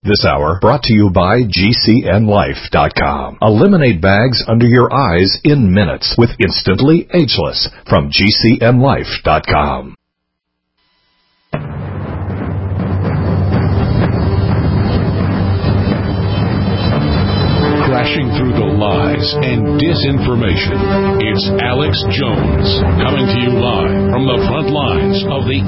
This hour brought to you by GCNLife.com. Eliminate bags under your eyes in minutes with Instantly Ageless from GCNLife.com. Crashing through the lies and disinformation, it's Alex Jones, coming to you live from the front lines of the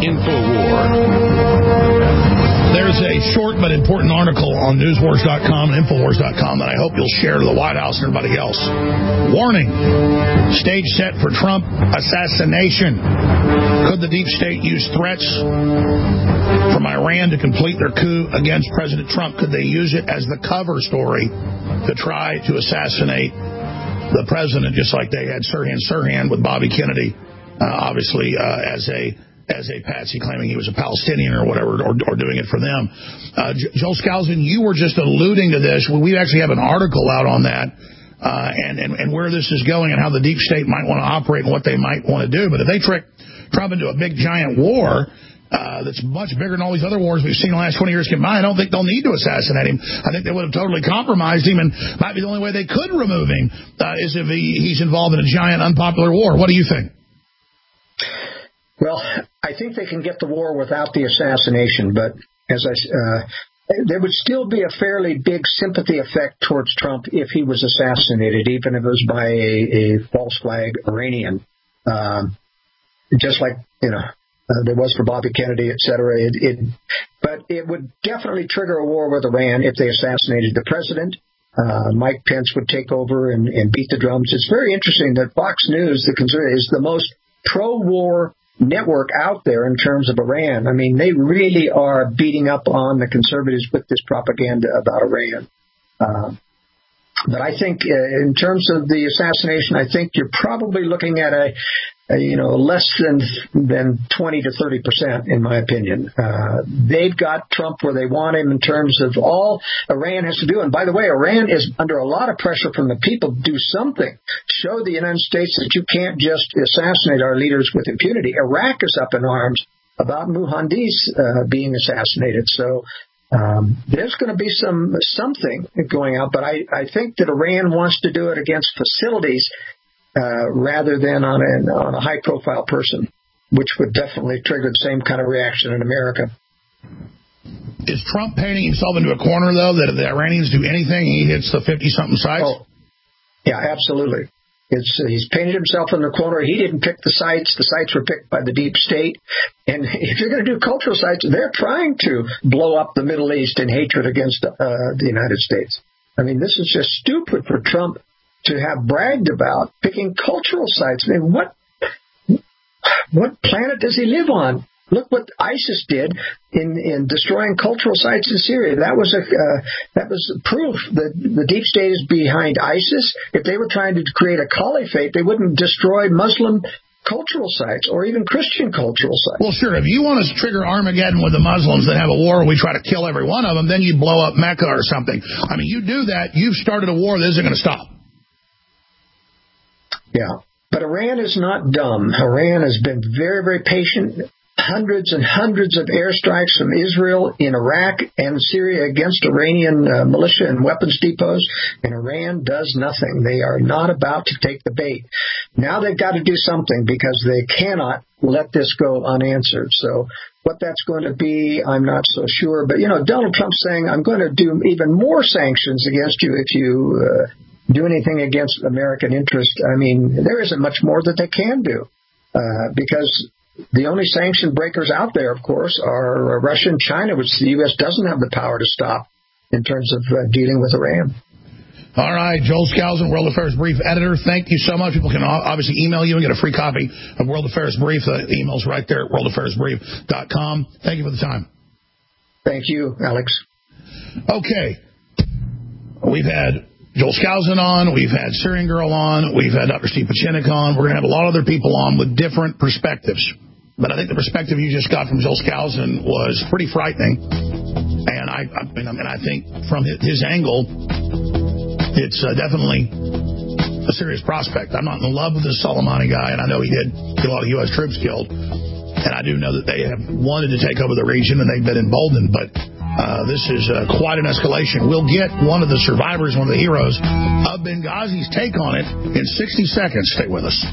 InfoWar. There's a short but important article on newswars.com and infowars.com that I hope you'll share to the White House and everybody else. Warning, stage set for Trump assassination. Could the deep state use threats from Iran to complete their coup against President Trump? Could they use it as the cover story to try to assassinate the president, just like they had Sirhan with Bobby Kennedy, obviously as a patsy, claiming he was a Palestinian or whatever, or doing it for them. Joel Skousen, you were just alluding to this. We actually have an article out on that and where this is going and how the deep state might want to operate and what they might want to do. But if they trick Trump into a big, giant war that's much bigger than all these other wars we've seen in the last 20 years combined, I don't think they'll need to assassinate him. I think they would have totally compromised him, and might be the only way they could remove him is if he's involved in a giant, unpopular war. What do you think? Well, I think they can get the war without the assassination, but there would still be a fairly big sympathy effect towards Trump if he was assassinated, even if it was by a false flag Iranian, just like, there was for Bobby Kennedy, et cetera. But it would definitely trigger a war with Iran if they assassinated the president. Mike Pence would take over and beat the drums. It's very interesting that Fox News, the conservative, is the most pro-war network out there in terms of Iran. I mean, they really are beating up on the conservatives with this propaganda about Iran. But I think in terms of the assassination, I think you're probably looking at a less than 20 to 30%, in my opinion. They've got Trump where they want him in terms of all Iran has to do. And by the way, Iran is under a lot of pressure from the people to do something. Show the United States that you can't just assassinate our leaders with impunity. Iraq is up in arms about Muhandis being assassinated. So there's going to be something going out. But I think that Iran wants to do it against facilities rather than on a high-profile person, which would definitely trigger the same kind of reaction in America. Is Trump painting himself into a corner, though, that if the Iranians do anything, he hits the 50-something sites? Oh, yeah, absolutely. He's painted himself in the corner. He didn't pick the sites. The sites were picked by the deep state. And if you're going to do cultural sites, they're trying to blow up the Middle East in hatred against the United States. I mean, this is just stupid for Trump to have bragged about picking cultural sites. I mean, what planet does he live on? Look what ISIS did in destroying cultural sites in Syria. That was proof that the deep state is behind ISIS. If they were trying to create a caliphate, they wouldn't destroy Muslim cultural sites or even Christian cultural sites. Well, sure. If you want to trigger Armageddon with the Muslims that have a war and we try to kill every one of them, then you blow up Mecca or something. I mean, you do that, you've started a war that isn't going to stop. Yeah. But Iran is not dumb. Iran has been very, very patient. Hundreds and hundreds of airstrikes from Israel in Iraq and Syria against Iranian militia and weapons depots, and Iran does nothing. They are not about to take the bait. Now they've got to do something because they cannot let this go unanswered. So what that's going to be, I'm not so sure. But, Donald Trump's saying, I'm going to do even more sanctions against you if you do anything against American interest. I mean, there isn't much more that they can do because the only sanction breakers out there, of course, are Russia and China, which the U.S. doesn't have the power to stop in terms of dealing with Iran. All right, Joel Skousen, World Affairs Brief editor. Thank you so much. People can obviously email you and get a free copy of World Affairs Brief. The email's right there at worldaffairsbrief.com. Thank you for the time. Thank you, Alex. Okay. We've had Joel Skousen on. We've had Syrian Girl on. We've had Dr. Steve Pachinik on. We're going to have a lot of other people on with different perspectives. But I think the perspective you just got from Joel Skousen was pretty frightening. And I think from his angle, it's definitely a serious prospect. I'm not in love with this Soleimani guy, and I know he did get a lot of U.S. troops killed. And I do know that they have wanted to take over the region, and they've been emboldened. But This is quite an escalation. We'll get one of the survivors, one of the heroes of Benghazi's take on it in 60 seconds. Stay with us.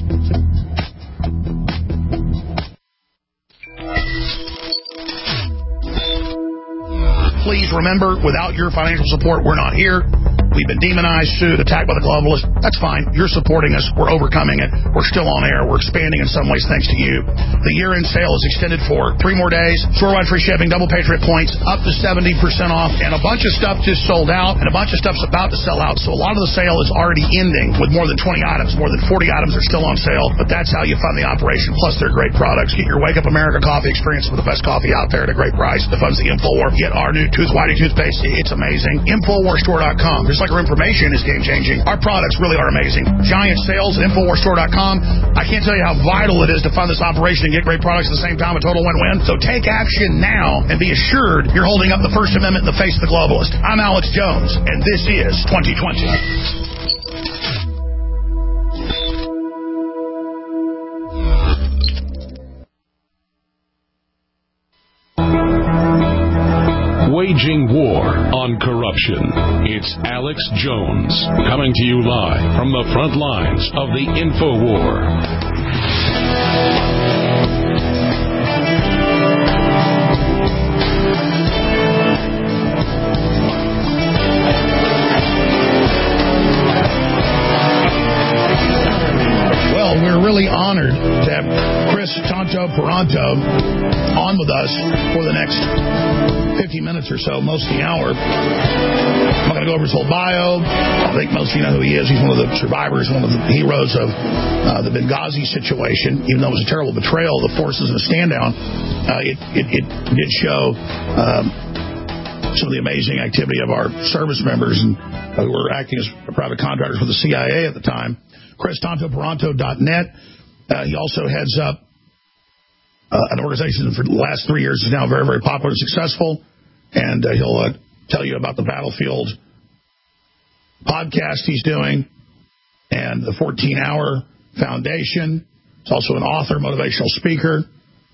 Please remember, without your financial support, we're not here. We've been demonized, sued, attacked by the globalists. That's fine. You're supporting us. We're overcoming it. We're still on air. We're expanding in some ways thanks to you. The year-end sale is extended for 3 more days. Store-wide free shipping, double Patriot points, up to 70% off, and a bunch of stuff just sold out, and a bunch of stuff's about to sell out. So a lot of the sale is already ending with more than 20 items. More than 40 items are still on sale, but that's how you fund the operation. Plus, they're great products. Get your Wake Up America coffee experience with the best coffee out there at a great price. It funds the InfoWar. Get our new Tooth Whitening toothpaste. It's amazing. InfoWarsStore.com. Just like our information is game-changing, our products really are amazing. Giant sales at InfoWarsStore.com. I can't tell you how vital it is to fund this operation and get great products at the same time, a total win-win. So take action now and be assured you're holding up the First Amendment in the face of the globalist. I'm Alex Jones, and this is 2020. Waging war on corruption. It's Alex Jones coming to you live from the front lines of the InfoWar. We're really honored to have Chris Tonto Peranto on with us for the next 50 minutes or so, most of the hour. I'm not going to go over his whole bio. I think most of you know who he is. He's one of the survivors, one of the heroes of the Benghazi situation. Even though it was a terrible betrayal of the forces in a stand-down, it did show some of the amazing activity of our service members and who were acting as private contractors for the CIA at the time. ChrisTontoPeranto.net. He also heads up an organization that for the last 3 years is now very, very popular and successful. And he'll tell you about the Battlefield podcast he's doing and the 14-Hour Foundation. He's also an author, motivational speaker,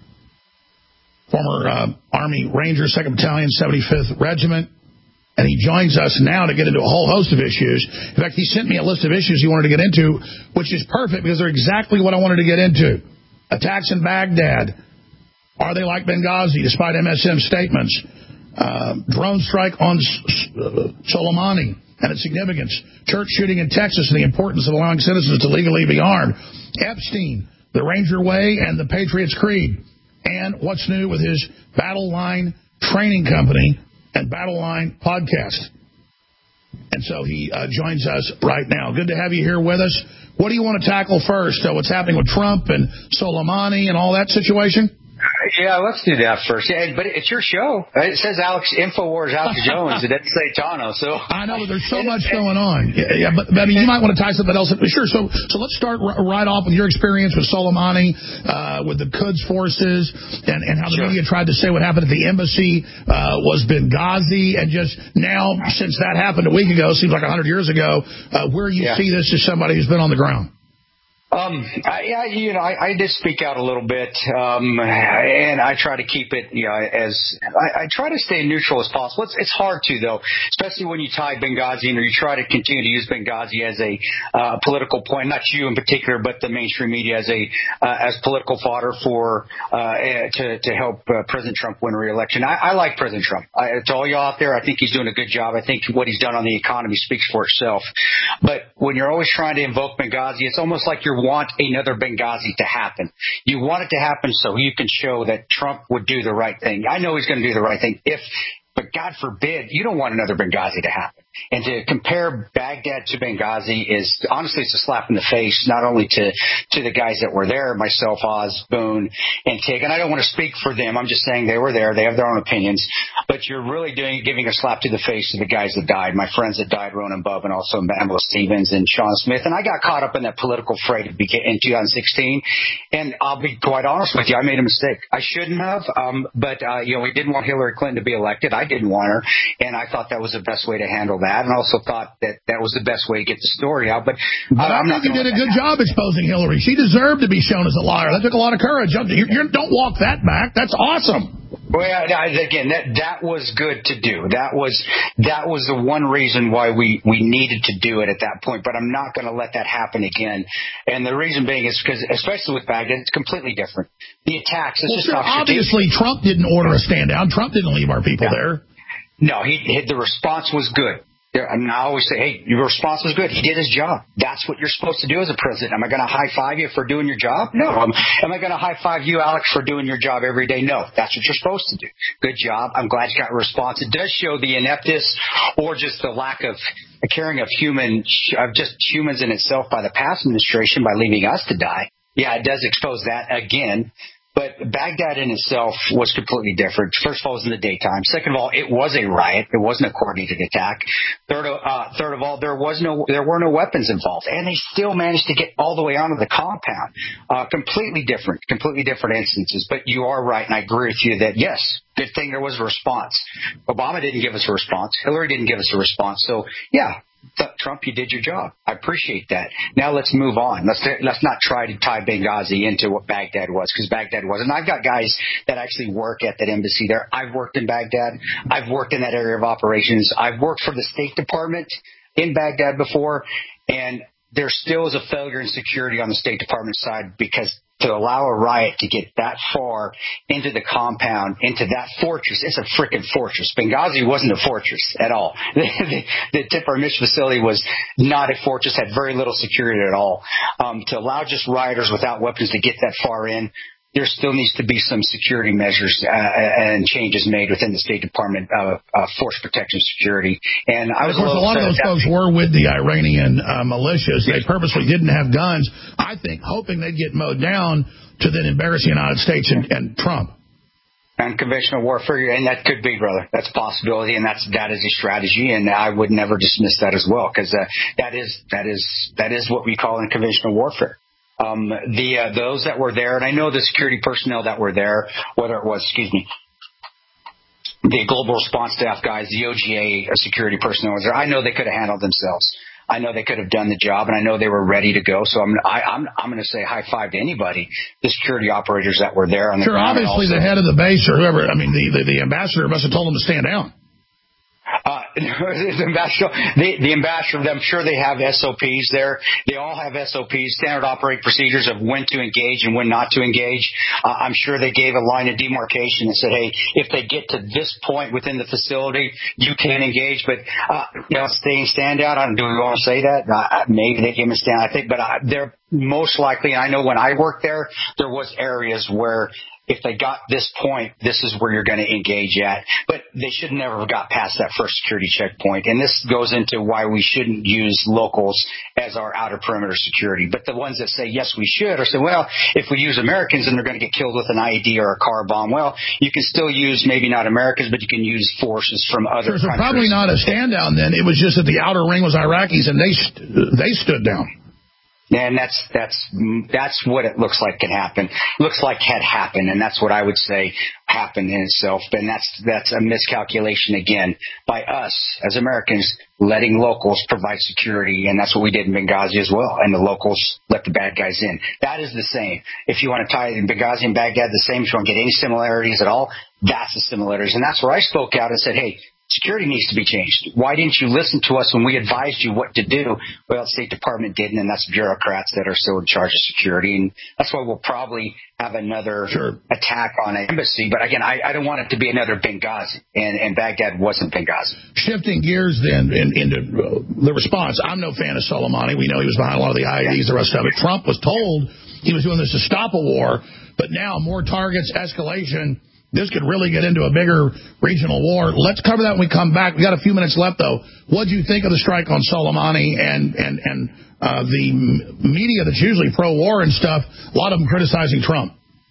former Army Ranger, 2nd Battalion, 75th Regiment. And he joins us now to get into a whole host of issues. In fact, he sent me a list of issues he wanted to get into, which is perfect because they're exactly what I wanted to get into. Attacks in Baghdad. Are they like Benghazi, despite MSM statements? Drone strike on Soleimani and its significance. Church shooting in Texas and the importance of allowing citizens to legally be armed. Epstein, the Ranger Way, and the Patriots Creed. And what's new with his Battle Line training company and Battle Line podcast. And so he joins us right now. Good to have you here with us. What do you want to tackle first? What's happening with Trump and Soleimani and all that situation? Yeah, let's do that first. Yeah, but it's your show. It says InfoWars Alex Jones. It doesn't say Tano. So I know, but there's so much going on. Yeah, but I mean, you might want to tie something else. Sure. So let's start right off with your experience with Soleimani, with the Quds forces, and how the media tried to say what happened at the embassy was Benghazi, and just now, since that happened a week ago, seems like 100 years ago, where you see this as somebody who's been on the ground. I did speak out a little bit, and I try to keep it, as I try to stay neutral as possible. It's hard to, though, especially when you tie Benghazi in, or you try to continue to use Benghazi as a political point. Not you in particular, but the mainstream media as political fodder for to help President Trump win re-election. I like President Trump. To all you out there, I think he's doing a good job. I think what he's done on the economy speaks for itself. But when you're always trying to invoke Benghazi, it's almost like you want another Benghazi to happen. You want it to happen so you can show that Trump would do the right thing. I know he's going to do the right thing. But God forbid, you don't want another Benghazi to happen. And to compare Baghdad to Benghazi is, honestly, it's a slap in the face, not only to the guys that were there, myself, Oz, Boone, and Tig. And I don't want to speak for them. I'm just saying they were there. They have their own opinions. But you're really giving a slap to the face to the guys that died, my friends that died, Ronan Bub, and also Pamela Stevens and Sean Smith. And I got caught up in that political fray in 2016. And I'll be quite honest with you, I made a mistake. I shouldn't have. But we didn't want Hillary Clinton to be elected. I didn't want her. And I thought that was the best way to handle that. And also thought that was the best way to get the story out. But I think you did a good job exposing Hillary. She deserved to be shown as a liar. That took a lot of courage. You don't walk that back. That's awesome. Well, again, that was good to do. That was the one reason why we needed to do it at that point. But I'm not going to let that happen again. And the reason being is because, especially with Baghdad, it's completely different. The attacks. Obviously, Trump didn't order a stand down. Trump didn't leave our people there. No, the response was good. And I always say, hey, your response was good. He did his job. That's what you're supposed to do as a president. Am I going to high-five you for doing your job? No. Am I going to high-five you, Alex, for doing your job every day? No. That's what you're supposed to do. Good job. I'm glad you got a response. It does show the ineptness or just the lack of caring of just humans in itself by the past administration by leaving us to die. Yeah, it does expose that again. But Baghdad in itself was completely different. First of all, it was in the daytime. Second of all, it was a riot. It wasn't a coordinated attack. Third of all, there were no weapons involved, and they still managed to get all the way onto the compound. Completely different instances. But you are right, and I agree with you that yes, good thing there was a response. Obama didn't give us a response. Hillary didn't give us a response. So yeah. Trump, you did your job. I appreciate that. Now let's move on. Let's not try to tie Benghazi into what Baghdad was, because Baghdad was. And I've got guys that actually work at that embassy there. I've worked in Baghdad. I've worked in that area of operations. I've worked for the State Department in Baghdad before, and there still is a failure in security on the State Department side, because to allow a riot to get that far into the compound, into that fortress, it's a freaking fortress. Benghazi wasn't a fortress at all. The Tipper-Mish facility was not a fortress, had very little security at all. To allow just rioters without weapons to get that far in, there still needs to be some security measures and changes made within the State Department of Force Protection Security. And I was a lot of those folks were with the Iranian militias. They purposely didn't have guns, I think, hoping they'd get mowed down to then embarrass the United States and Trump. Unconventional warfare, and that could be, brother. That's a possibility, and that is a strategy, and I would never dismiss that as well, because that is what we call unconventional warfare. Those that were there, and I know the security personnel that were there, whether it was, the global response staff guys, the OGA security personnel was there. I know they could have handled themselves. I know they could have done the job, and I know they were ready to go. So I'm going to say high five to anybody, the security operators that were there on the ground. Obviously the head of the base or whoever, the ambassador must have told them to stand down. The ambassador, I'm sure they have SOPs there. They all have SOPs, standard operating procedures of when to engage and when not to engage. I'm sure they gave a line of demarcation and said, hey, if they get to this point within the facility, you can engage. But, stand out. Do we want to say that? Maybe they gave them a stand, I think. But they're most likely, and I know when I worked there was areas where if they got this point, this is where you're going to engage at. But they should never have got past that first security checkpoint. And this goes into why we shouldn't use locals as our outer perimeter security. But the ones that say, yes, we should, or say, well, if we use Americans and they're going to get killed with an IED or a car bomb, well, you can still use maybe not Americans, but you can use forces from other countries. So probably not a stand down then. It was just that the outer ring was Iraqis and they stood down. And that's what it looks like can happen. Looks like had happened, and that's what I would say happened in itself. And that's a miscalculation again by us as Americans, letting locals provide security, and that's what we did in Benghazi as well. And the locals let the bad guys in. That is the same. If you want to tie Benghazi and Baghdad the same, if you want to get any similarities at all, that's the similarities. And that's where I spoke out and said, hey, security needs to be changed. Why didn't you listen to us when we advised you what to do? Well, the State Department didn't, and that's bureaucrats that are still in charge of security. And that's why we'll probably have another attack on an embassy. But again, I don't want it to be another Benghazi, and Baghdad wasn't Benghazi. Shifting gears then into the response. I'm no fan of Soleimani. We know he was behind a lot of the IEDs, the rest of it. Trump was told he was doing this to stop a war, but now more targets, escalation. This could really get into a bigger regional war. Let's cover that when we come back. We got a few minutes left, though. What do you think of the strike on Soleimani and the media that's usually pro-war and stuff? A lot of them criticizing Trump.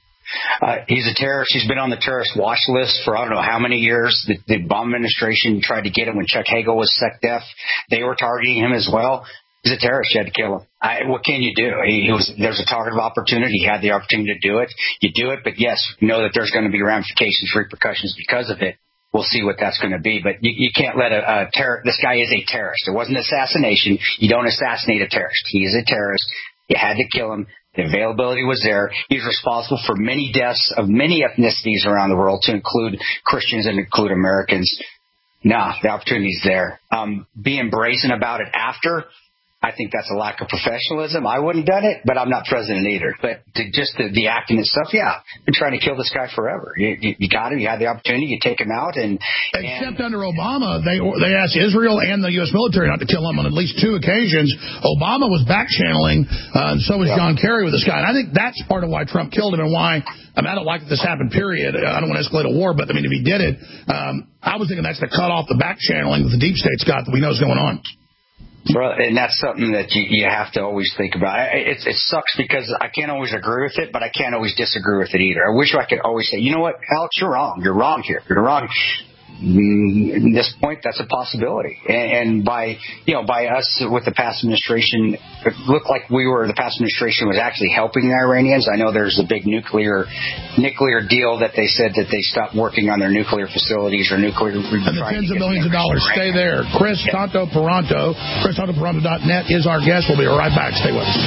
He's a terrorist. He's been on the terrorist watch list for I don't know how many years. The Obama administration tried to get him when Chuck Hagel was SecDef. They were targeting him as well. He's a terrorist. You had to kill him. What can you do? There's a target of opportunity. He had the opportunity to do it. You do it, but yes, you know that there's going to be ramifications, repercussions because of it. We'll see what that's going to be. But you can't let a terrorist. This guy is a terrorist. It wasn't assassination. You don't assassinate a terrorist. He is a terrorist. You had to kill him. The availability was there. He's responsible for many deaths of many ethnicities around the world, to include Christians and include Americans. Nah, the opportunity's there. Being brazen about it after, I think that's a lack of professionalism. I wouldn't have done it, but I'm not president either. But the acting and stuff, yeah, been trying to kill this guy forever. You got him. You had the opportunity. You take him out. Except under Obama, they asked Israel and the U.S. military not to kill him on at least 2 occasions. Obama was back-channeling, and so was John Kerry with this guy. And I think that's part of why Trump killed him and why, I don't like that this happened, period. I don't want to escalate a war, but, if he did it, I was thinking that's to cut off the back-channeling that the deep state's got that we know is going on. And that's something that you have to always think about. It sucks because I can't always agree with it, but I can't always disagree with it either. I wish I could always say, you know what, Alex, you're wrong. You're wrong here. You're wrong. At this point, that's a possibility. And by us with the past administration, it looked like the past administration was actually helping the Iranians. I know there's a big nuclear deal that they said that they stopped working on their nuclear facilities or nuclear. And the tens of millions of dollars. Stay there. Chris Tantoparonto, ChrisTantoparonto.net is our guest. We'll be right back. Stay with us.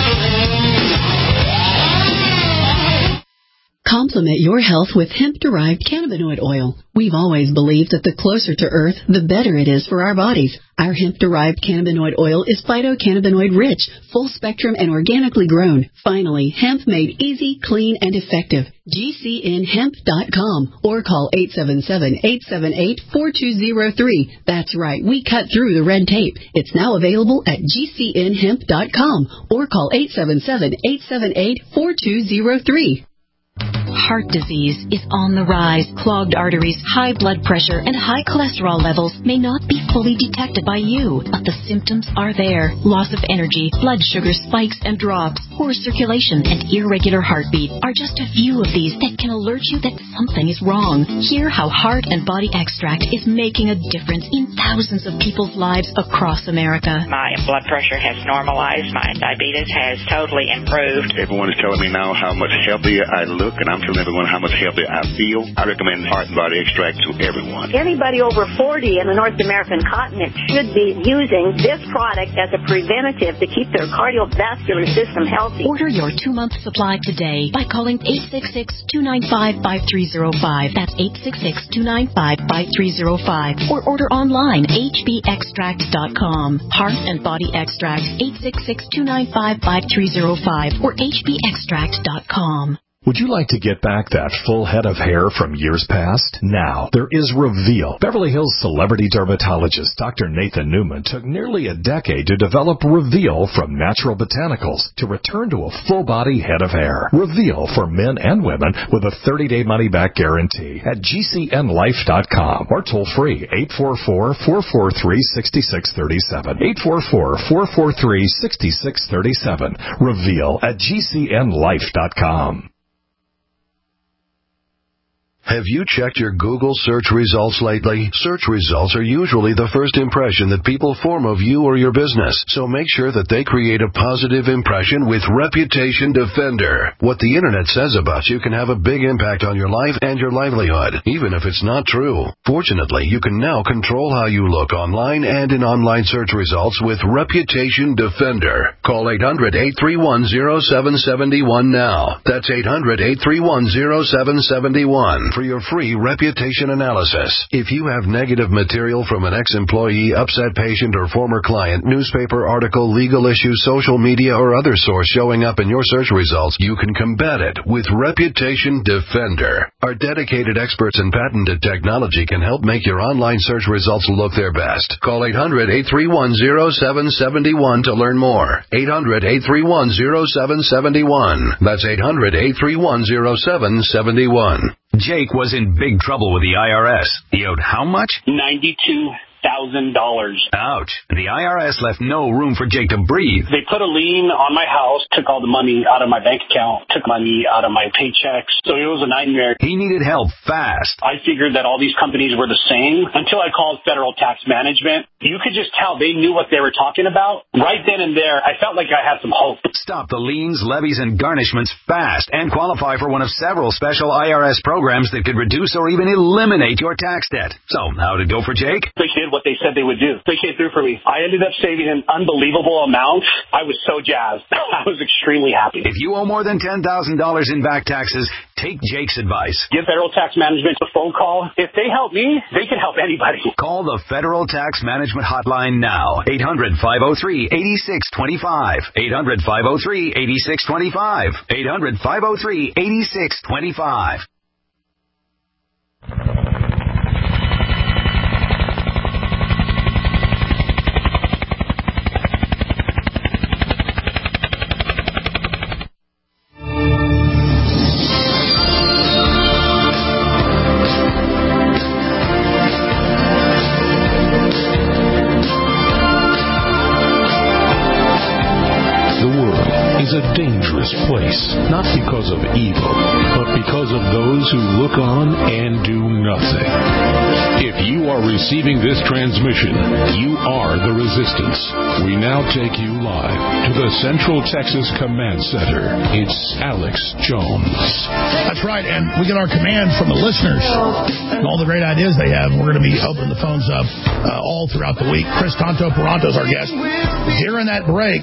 Complement your health with hemp-derived cannabinoid oil. We've always believed that the closer to Earth, the better it is for our bodies. Our hemp-derived cannabinoid oil is phytocannabinoid-rich, full-spectrum, and organically grown. Finally, hemp made easy, clean, and effective. GCNhemp.com or call 877-878-4203. That's right, we cut through the red tape. It's now available at GCNhemp.com or call 877-878-4203. Heart disease is on the rise. Clogged arteries, high blood pressure, and high cholesterol levels may not be fully detected by you, but the symptoms are there. Loss of energy, blood sugar spikes and drops, poor circulation, and irregular heartbeat are just a few of these that can alert you that something is wrong. Hear how Heart and Body Extract is making a difference in thousands of people's lives across America. My blood pressure has normalized. My diabetes has totally improved. Everyone is telling me now how much healthier I look, and I'm telling everyone how much healthier I feel. I recommend Heart and Body Extract to everyone. Anybody over 40 in the North American continent should be using this product as a preventative to keep their cardiovascular system healthy. Order your 2-month supply today by calling 866-295-5305. That's 866-295-5305. Or order online, hbextract.com. Heart and Body Extract, 866-295-5305 or hbextract.com. Would you like to get back that full head of hair from years past? Now, there is Reveal. Beverly Hills celebrity dermatologist Dr. Nathan Newman took nearly a decade to develop Reveal from natural botanicals to return to a full-body head of hair. Reveal for men and women with a 30-day money-back guarantee at GCNlife.com or toll-free 844-443-6637. 844-443-6637. Reveal at GCNlife.com. Have you checked your Google search results lately? Search results are usually the first impression that people form of you or your business, so make sure that they create a positive impression with Reputation Defender. What the internet says about you can have a big impact on your life and your livelihood, even if it's not true. Fortunately, you can now control how you look online and in online search results with Reputation Defender. Call 800-831-0771 now. That's 800-831-0771. For your free reputation analysis. If you have negative material from an ex-employee, upset patient, or former client, newspaper article, legal issue, social media, or other source showing up in your search results, you can combat it with Reputation Defender. Our dedicated experts in patented technology can help make your online search results look their best. Call 800-831-0771 to learn more. 800-831-0771. That's 800-831-0771. Jake was in big trouble with the IRS. He owed how much? $92,000. Ouch. The IRS left no room for Jake to breathe. They put a lien on my house, took all the money out of my bank account, took money out of my paychecks. So it was a nightmare. He needed help fast. I figured that all these companies were the same until I called Federal Tax Management. You could just tell they knew what they were talking about. Right then and there, I felt like I had some hope. Stop the liens, levies, and garnishments fast and qualify for one of several special IRS programs that could reduce or even eliminate your tax debt. So, how'd it go for Jake? They did what they said they would do. They came through for me. I ended up saving an unbelievable amount. I was so jazzed. I was extremely happy. If you owe more than $10,000 in back taxes, take Jake's advice. Give Federal Tax Management a phone call. If they help me, they can help anybody. Call the Federal Tax Management Hotline now. 800-503-8625. 800-503-8625. 800-503-8625. A dangerous place, not because of evil, but because of those who look on and do nothing. If you are receiving this transmission, you are the resistance. We now take you live to the Central Texas Command Center. It's Alex Jones. That's right, and we get our command from the listeners and all the great ideas they have. We're going to be opening the phones up all throughout the week. Chris Tanto-Paranto is our guest. During that break,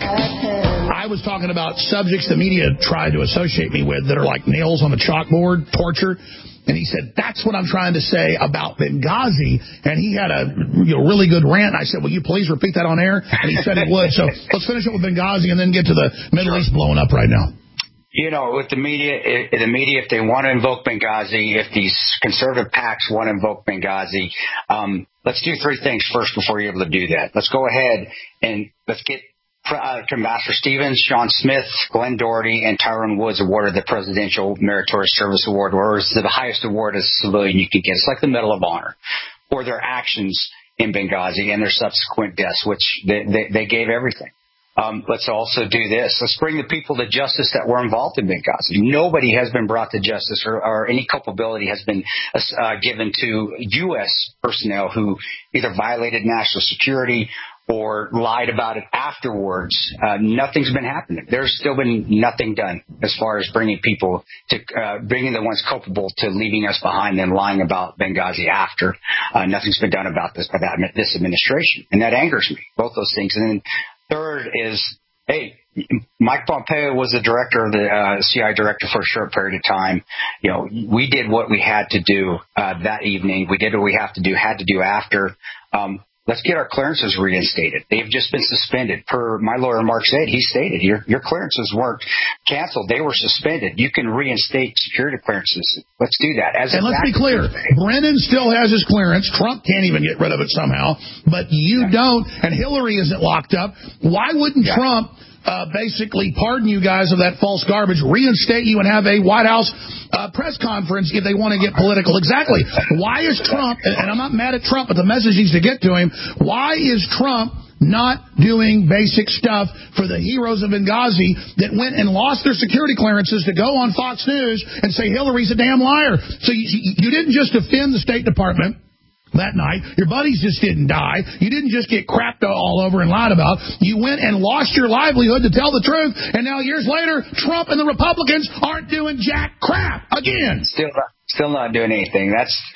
I was talking about subjects the media tried to associate me with that are like nails on the chalkboard, torture. And he said, that's what I'm trying to say about Benghazi. And he had a really good rant. I said, will you please repeat that on air? And he said he would. So let's finish up with Benghazi and then get to the Middle East blowing up right now. You know, with the media, if they want to invoke Benghazi, if these conservative PACs want to invoke Benghazi, let's do three things first before you're able to do that. Let's go ahead and let's get Ambassador Stevens, Sean Smith, Glenn Doherty, and Tyrone Woods awarded the Presidential Meritorious Service Award, or it's the highest award as a civilian you can get. It's like the Medal of Honor, for their actions in Benghazi and their subsequent deaths, which they gave everything. Let's also do this. Let's bring the people to justice that were involved in Benghazi. Nobody has been brought to justice or any culpability has been given to U.S. personnel who either violated national security or lied about it afterwards. Nothing's been happening. There's still been nothing done as far as bringing people to bringing the ones culpable to leaving us behind and lying about Benghazi after. Nothing's been done about this by this administration, and that angers me. Both those things. And then third is, hey, Mike Pompeo was the director of the CIA director for a short period of time. You know, we did what we had to do that evening. We did what we had to do after. Let's get our clearances reinstated. They've just been suspended. Per my lawyer, Mark Zaid, he stated your clearances weren't canceled. They were suspended. You can reinstate security clearances. Let's do that. And let's be clear. Brennan still has his clearance. Trump can't even get rid of it somehow. But you don't, and Hillary isn't locked up. Why wouldn't Trump basically pardon you guys of that false garbage, reinstate you, and have a White House press conference if they want to get political? Exactly. Why is Trump, and I'm not mad at Trump, but the message needs to get to him, why is Trump not doing basic stuff for the heroes of Benghazi that went and lost their security clearances to go on Fox News and say Hillary's a damn liar? So you didn't just defend the State Department that night. Your buddies just didn't die. You didn't just get crapped all over and lied about. You went and lost your livelihood to tell the truth, and now years later, Trump and the Republicans aren't doing jack crap again. Still not doing anything.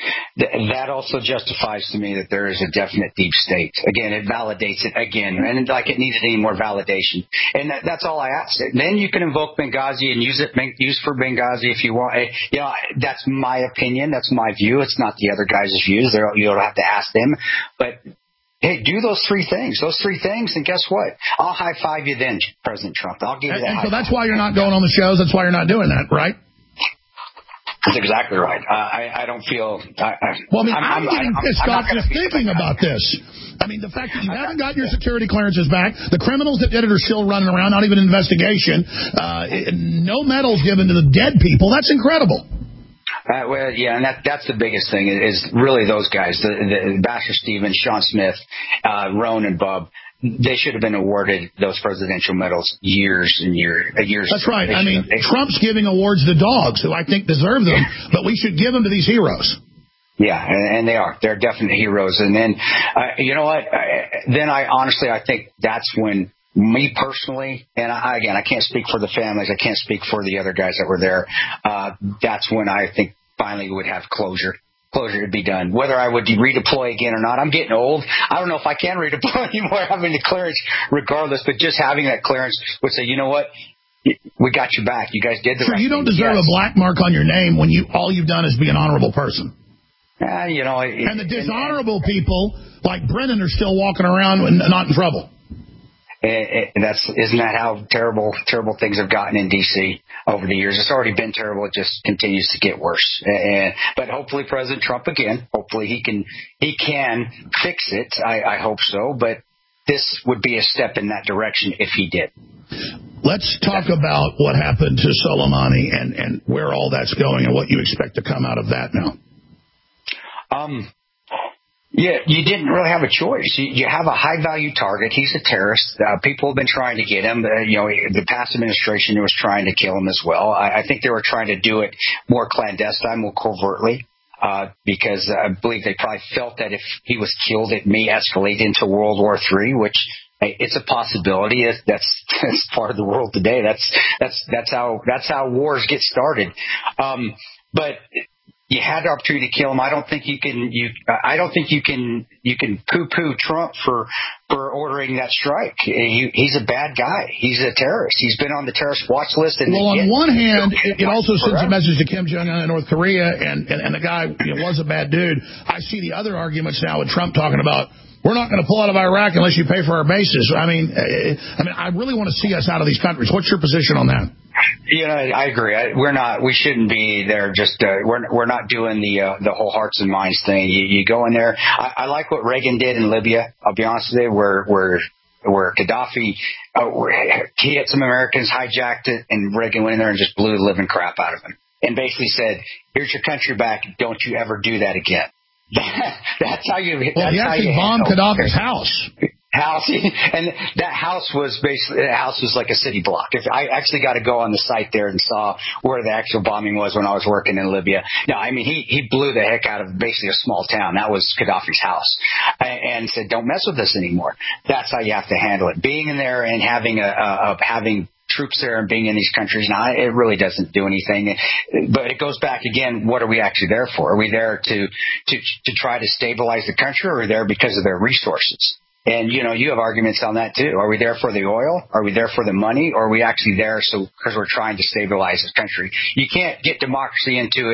That also justifies to me that there is a definite deep state. Again, it validates it again, and like it needed any more validation. And that's all I asked. Then you can invoke Benghazi and use for Benghazi if you want. You know, that's my opinion. That's my view. It's not the other guys' views. You'll have to ask them. But hey, do those three things. And guess what? I'll high five you then, President Trump. I'll give you that. And so that's why you're not going on the shows. That's why you're not doing that, right? That's exactly right. I don't feel. I'm getting pissed off just thinking about this. I mean, the fact that you haven't got your security clearances back, the criminals that did it are still running around, not even an investigation, no medals given to the dead people. That's incredible. Well, yeah, and that's the biggest thing is really those guys, the Ambassador Stevens, Sean Smith, Roan, and Bub. They should have been awarded those presidential medals years and years. That's right. I mean, Trump's giving awards to dogs who I think deserve them, but we should give them to these heroes. Yeah, and they are. They're definite heroes. And then, you know what? I think that's when me personally, and I can't speak for the families. I can't speak for the other guys that were there. That's when I think finally we would have closure. closure would be done. Whether I would redeploy again or not, I'm getting old. I don't know if I can redeploy anymore having the clearance regardless, but just having that clearance would say, you know what? We got you back. You guys did the right thing. You don't deserve a black mark on your name when all you've done is be an honorable person. And the dishonorable people like Brennan are still walking around and not in trouble. Isn't that how terrible things have gotten in D.C. over the years? It's already been terrible. It just continues to get worse. But hopefully President Trump again, hopefully he can fix it. I hope so. But this would be a step in that direction if he did. Let's talk about what happened to Soleimani and where all that's going and what you expect to come out of that now. Yeah, you didn't really have a choice. You have a high-value target. He's a terrorist. People have been trying to get him. The past administration was trying to kill him as well. I think they were trying to do it more clandestine, more covertly, because I believe they probably felt that if he was killed, it may escalate into World War III, which it's a possibility. That's part of the world today. That's how wars get started. But you had the opportunity to kill him. I don't think you can poo-poo Trump for ordering that strike. He's a bad guy. He's a terrorist. He's been on the terrorist watch list. And on one hand, it also sends a message to Kim Jong-un in North Korea, and the guy was a bad dude. I see the other arguments now with Trump talking about, we're not going to pull out of Iraq unless you pay for our bases. I mean, I really want to see us out of these countries. What's your position on that? I agree. We shouldn't be there. Just we're not doing the whole hearts and minds thing. You go in there. I like what Reagan did in Libya. I'll be honest with you. Where Gaddafi, he had some Americans, hijacked it, and Reagan went in there and just blew the living crap out of him, and basically said, "Here's your country back. Don't you ever do that again." That's how you. Well, he actually bombed Gaddafi's house. And that house was like a city block. If I actually got to go on the site there and saw where the actual bombing was when I was working in Libya. No, I mean he blew the heck out of basically a small town. That was Gaddafi's house, and said, "Don't mess with this anymore." That's how you have to handle it. Being in there and having troops there and being in these countries now, it really doesn't do anything. But it goes back again, what are we actually there for? Are we there to try to stabilize the country, or are we there because of their resources? And, you have arguments on that too. Are we there for the oil? Are we there for the money? Or are we actually there because we're trying to stabilize this country? You can't get democracy into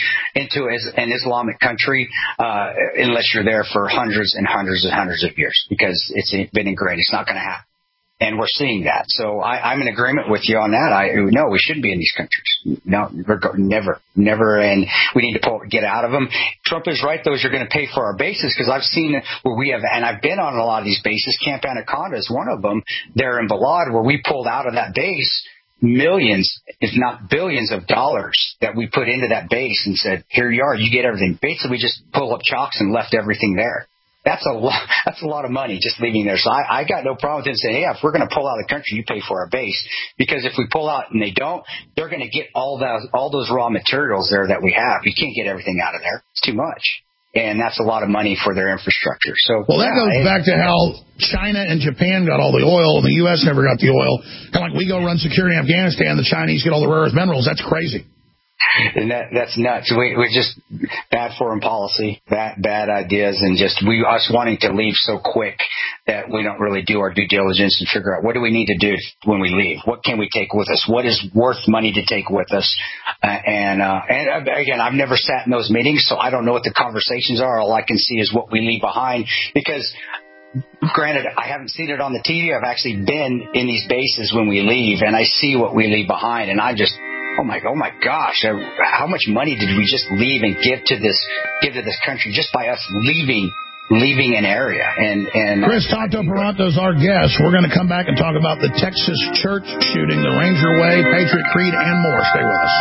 an Islamic country unless you're there for hundreds and hundreds and hundreds of years, because it's been ingrained. It's not going to happen. And we're seeing that. So I'm in agreement with you on that. No, we shouldn't be in these countries. No, never. And we need to get out of them. Trump is right, though, is you're going to pay for our bases, because I've seen where we have, and I've been on a lot of these bases. Camp Anaconda is one of them there in Balad, where we pulled out of that base millions, if not billions of dollars that we put into that base and said, here you are, you get everything. Basically, we just pulled up chalks and left everything there. That's a lot of money just leaving there. So I got no problem with it saying, hey, if we're going to pull out of the country, you pay for our base. Because if we pull out and they don't, they're going to get all those raw materials there that we have. You can't get everything out of there. It's too much. And that's a lot of money for their infrastructure. So, well, that goes back to how China and Japan got all the oil and the U.S. never got the oil. Kind of like we go run security in Afghanistan, the Chinese get all the rare earth minerals. That's crazy. And that's nuts. We're just bad foreign policy, bad ideas, and just us wanting to leave so quick that we don't really do our due diligence and figure out what do we need to do when we leave. What can we take with us? What is worth money to take with us? And again, I've never sat in those meetings, so I don't know what the conversations are. All I can see is what we leave behind, because granted, I haven't seen it on the TV. I've actually been in these bases when we leave, and I see what we leave behind, and I just, oh my gosh, how much money did we just leave and give to this country just by us leaving an area? And Chris Tanto-Paronto's our guest. We're going to come back and talk about the Texas church shooting, the Ranger Way, Patriot Creed, and more. Stay with us.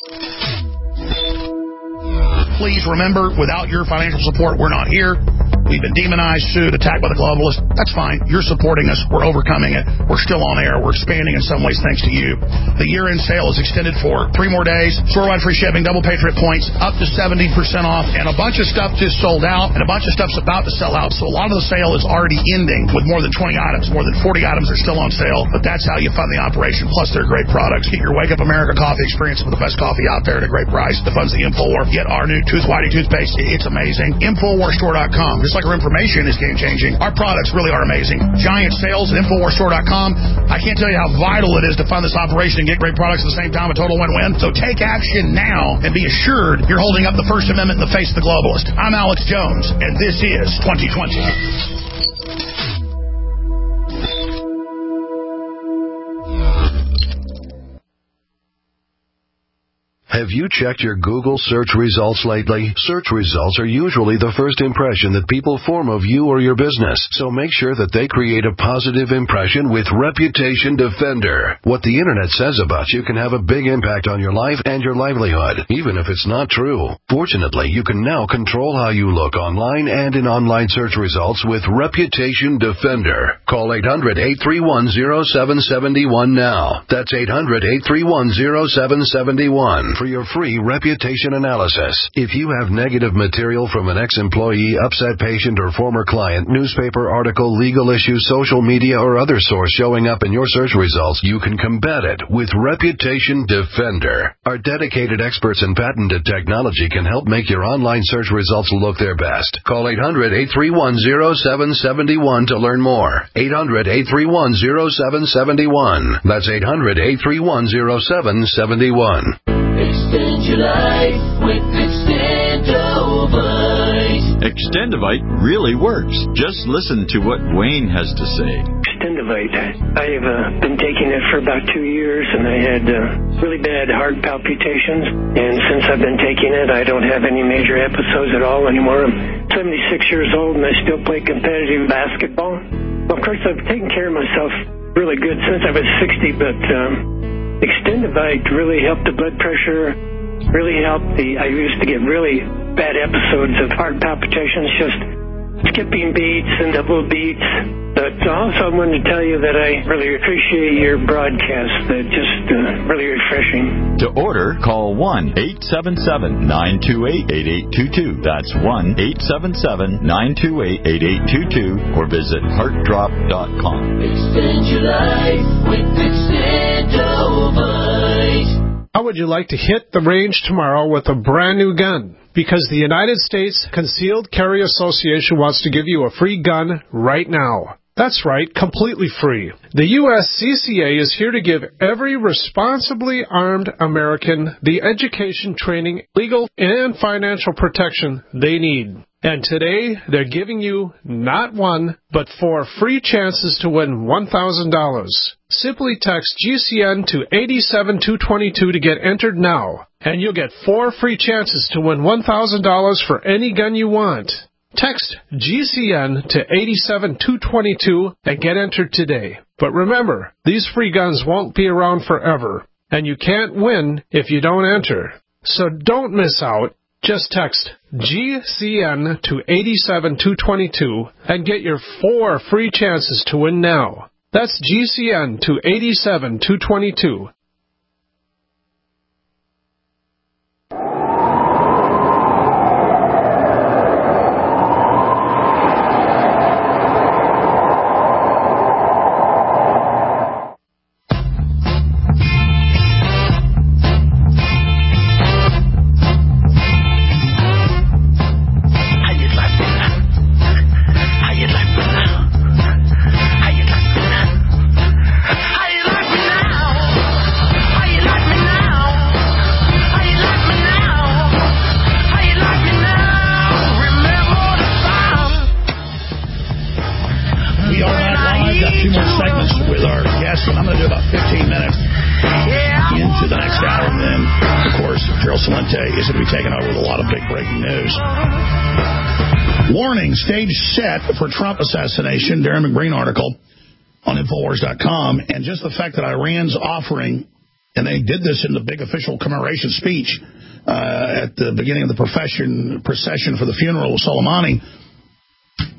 Please remember, without your financial support, we're not here. We've been demonized, sued, attacked by the globalists. That's fine. You're supporting us. We're overcoming it. We're still on air. We're expanding in some ways thanks to you. The year-end sale is extended for 3 more days. Store-wide free shipping, double Patriot points, up to 70% off, and a bunch of stuff just sold out, and a bunch of stuff's about to sell out. So a lot of the sale is already ending with more than 20 items. More than 40 items are still on sale, but that's how you fund the operation. Plus, they're great products. Get your Wake Up America coffee experience with the best coffee out there at a great price. That funds the InfoWar. Get our new Tooth Whitey toothpaste. It's amazing. InfoWarStore.com. Just like our information is game-changing, our products really are amazing. Giant sales at InfoWarStore.com. I can't tell you how vital it is to fund this operation and get great products at the same time. A total win-win. So take action now and be assured you're holding up the First Amendment in the face of the globalist. I'm Alex Jones, and this is 2020. Have you checked your Google search results lately? Search results are usually the first impression that people form of you or your business, so make sure that they create a positive impression with Reputation Defender. What the internet says about you can have a big impact on your life and your livelihood, even if it's not true. Fortunately, you can now control how you look online and in online search results with Reputation Defender. Call 800-831-0771 now. That's 800-831-0771. For your free reputation analysis. If you have negative material from an ex-employee, upset patient, or former client, newspaper article, legal issue, social media, or other source showing up in your search results, you can combat it with Reputation Defender. Our dedicated experts in patented technology can help make your online search results look their best. Call 800-831-0771 to learn more. 800-831-0771. That's 800-831-0771. Extend your life with Extendovite. Extendovite really works. Just listen to what Wayne has to say. Extendovite. I have been taking it for about 2 years, and I had really bad heart palpitations. And since I've been taking it, I don't have any major episodes at all anymore. I'm 76 years old, and I still play competitive basketball. Well, of course, I've taken care of myself really good since I was 60, but Extendovite really helped the blood pressure, really helped I used to get really bad episodes of heart palpitations, just skipping beats and double beats. But also I wanted to tell you that I really appreciate your broadcast. They're just really refreshing. To order, call 1-877-928-8822. That's 1-877-928-8822 or visit heartdrop.com. Extend your life with Extendovite. How would you like to hit the range tomorrow with a brand new gun? Because the United States Concealed Carry Association wants to give you a free gun right now. That's right, completely free. The USCCA is here to give every responsibly armed American the education, training, legal, and financial protection they need. And today, they're giving you not one, but 4 free chances to win $1,000. Simply text GCN to 87222 to get entered now, and you'll get 4 free chances to win $1,000 for any gun you want. Text GCN to 87222 and get entered today. But remember, these free guns won't be around forever, and you can't win if you don't enter. So don't miss out. Just text GCN to 87222 and get your 4 free chances to win now. That's GCN to 87222. Stage set for Trump assassination, Darren McBreen article on Infowars.com. And just the fact that Iran's offering, and they did this in the big official commemoration speech at the beginning of the procession for the funeral of Soleimani,